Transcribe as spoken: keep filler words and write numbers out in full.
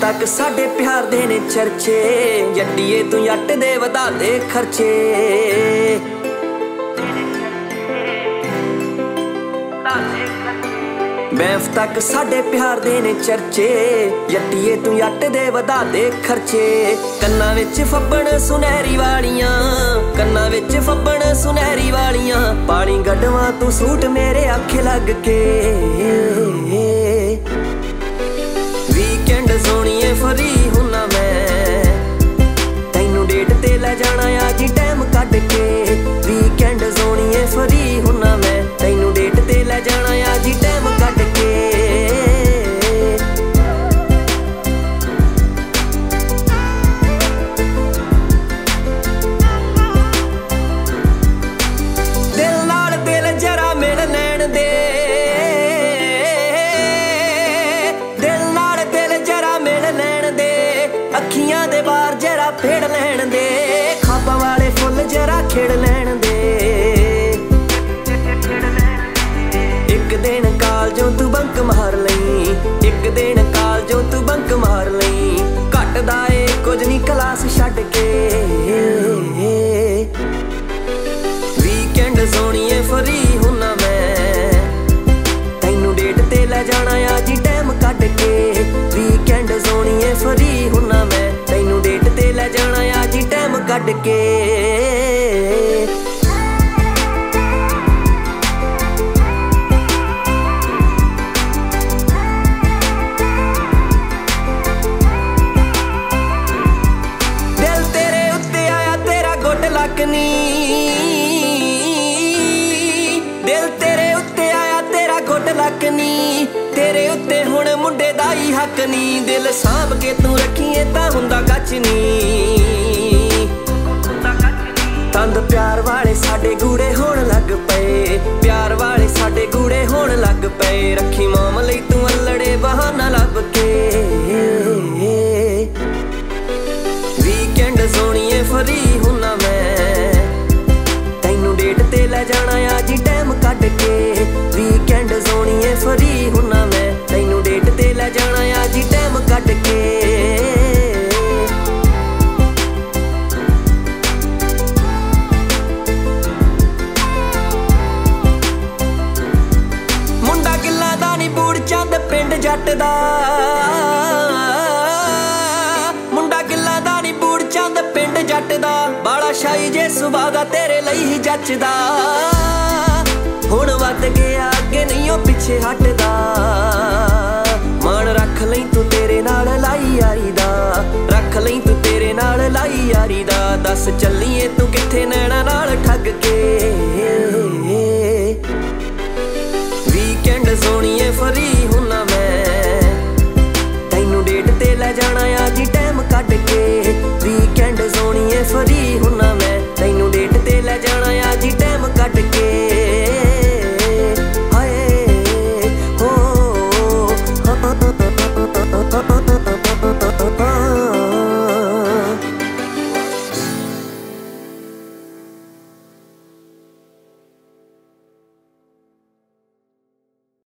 ਤੱਕ ਸਾਡੇ ਪਿਆਰ ਦੇ ਨੇ ਚਰਚੇ, ਜੱਟੀਏ ਤੂੰ ਜੱਟ ਦੇ ਵਧਾ ਦੇ ਖਰਚੇ। ਬੈਂਫ ਤੱਕ ਸਾਡੇ ਪਿਆਰ ਦੇ ਨੇ ਚਰਚੇ, ਜੱਟੀਏ ਤੂੰ ਜੱਟ ਦੇ ਵਧਾ ਦੇ ਖਰਚੇ। ਕੰਨਾਂ ਵਿੱਚ ਫੱਬਣ ਸੁਨਹਿਰੀ ਵਾਲੀਆਂ, ਕੰਨਾਂ ਵਿੱਚ ਫੱਬਣ ਸੁਨਹਿਰੀ ਵਾਲੀਆਂ, ਪਾਣੀ ਗੱਡਵਾਂ ਤੂੰ ਸੂਟ ਮੇਰੇ ਆਖੇ ਲੱਗ ਕੇ। ਵੀਕਐਂਡ ਸੋਣੀਏ ਫਰੀ ਹੁੰਨਾ ਮੈਂ, ਤੈਨੂੰ ਡੇਟ ਤੇ ਲੈ ਜਾਣਾ ਆ ਜੀ ਟਾਈਮ ਕੱਢ ਕੇ। ਵੀਕਐਂਡ ਸੋਣੀਏ ਫਰੀ ਹੁੰਨਾ ਮੈਂ, ਤੈਨੂੰ ਡੇਟ ਤੇ ਲੈ ਜਾਣਾ ਆ ਜੀ ਟਾਈਮ ਕੱਢ ਕੇ। ਦਿਲ ਨਾਲ ਦਿਲ ਜਰਾ ਮਿਲ ਲੈਣ ਦੇ, ਦਿਲ ਨਾਲ ਦਿਲ ਜਰਾ ਮਿਲ ਲੈਣ ਦੇ, ਅੱਖੀਆਂ ਦੇ ਬਾਹਰ ਜਰਾ ਫੇੜ ਲੈਣ ਦੇ, ਖਾਬਾਂ ਵਾਲੇ ਫੁੱਲ ਜਰਾ ਖੇੜ ਲੈਣ ਦੇ। ਇੱਕ ਦਿਨ ਕਾਲਜੋਂ ਤੂੰ ਬੰਕ ਮਾਰ ਲਈ, ਇੱਕ ਦਿਨ ਕਾਲਜੋਂ ਤੂੰ ਬੰਕ ਮਾਰ ਲਈ, ਘਟਦਾ ਏ ਕੁਝ ਨਹੀਂ ਕਲਾਸ ਛੱਡ ਕੇ। ਵੀਕਐਂਡ ਸੋਣੀਏ ਫਰੀ ਹੁੰਨਾ ਮੈਂ, ਤੈਨੂੰ ਡੇਟ ਤੇ ਲੈ ਜਾਣਾ ਆ ਜੀ ਟਾਈਮ ਕੱਢ ਕੇ। ਵੀਕਐਂਡ ਸੋਣੀਏ ਫਰੀ ਹੁੰਨਾ ਮੈਂ, ਤੈਨੂੰ ਡੇਟ ਤੇ ਲੈ ਜਾਣਾ ਆ ਜੀ ਟਾਈਮ ਕੱਢ ਕੇ। ਦਿਲ ਤੇਰੇ ਉੱਤੇ ਆਇਆ ਤੇਰਾ ਗੁੱਡ ਲੱਕ ਨੀ, ਤੇਰੇ ਉੱਤੇ ਹੁਣ ਮੁੰਡੇ ਦਾ ਹੀ ਹੱਕ ਨੀ। ਦਿਲ ਸਾਂਭ ਕੇ ਤੂੰ ਰੱਖੀਏ ਤਾਂ ਹੁੰਦਾ ਕੱਚ ਨੀ। ਤੰਦ ਪਿਆਰ ਵਾਲੇ ਸਾਡੇ ਗੂੜੇ ਹੋਣ ਲੱਗ ਪਏ, ਪਿਆਰ ਵਾਲੇ ਸਾਡੇ ਗੂੜੇ ਹੋਣ ਲੱਗ ਪਏ। ਰੱਖੀ ਮੋਮ ਲਈ ਤੂੰ ਅਲੜੇ ਬਹਾਨਾ ਲੱਭ ਕੇ। ਵੀਕਐਂਡ ਸੋਣੀਏ ਫਰੀ ਹੁੰਨਾ ਮੈਂ, ਤੈਨੂੰ ਡੇਟ ਤੇ ਲੈ ਜਾਣਾ ਆ ਜੀ ਟਾਈਮ ਕੱਢ ਕੇ। ਵੀਕਐਂਡ ਸੋਣੀਏ ਫਰੀ ਹੁੰਨਾ ਮੈਂ, ਤੈਨੂੰ ਡੇਟ ਤੇ ਲੈ ਜਾਣਾ ਆ ਜੀ ਟਾਈਮ ਕੱਢ ਕੇ। ਮੁੰਡਾ ਗਿੱਲਾਂ ਦਾ ਨੀ ਬੂੜ ਚੰਦ ਪਿੰਡ ਜੱਟ ਦਾ, ਮੁੰਡਾ ਗਿੱਲਾਂ ਦਾ ਨੀ ਬੂੜ ਚੰਦ ਪਿੰਡ ਜੱਟ ਦਾ, ਬਾਲਾ ਸ਼ਾਈ ਜੇ ਸੁਭਾਅ ਦਾ ਤੇਰੇ ਲਈ ਹੀ ਜੱਚਦਾ। ਹੁਣ ਵੱਧ ਗਿਆ ਅੱਗੇ ਨਹੀਂ ਉਹ ਪਿੱਛੇ ਹਟਦਾ, ਮਾਣ ਰੱਖ ਲਈ ਤੂੰ ਤੇਰੇ ਨਾਲ ਲਾਈ ਯਾਰੀ ਦਾ, ਰੱਖ ਲਈ ਤੂੰ ਤੇਰੇ ਨਾਲ ਲਾਈ ਯਾਰੀ ਦਾ। ਦੱਸ ਚੱਲ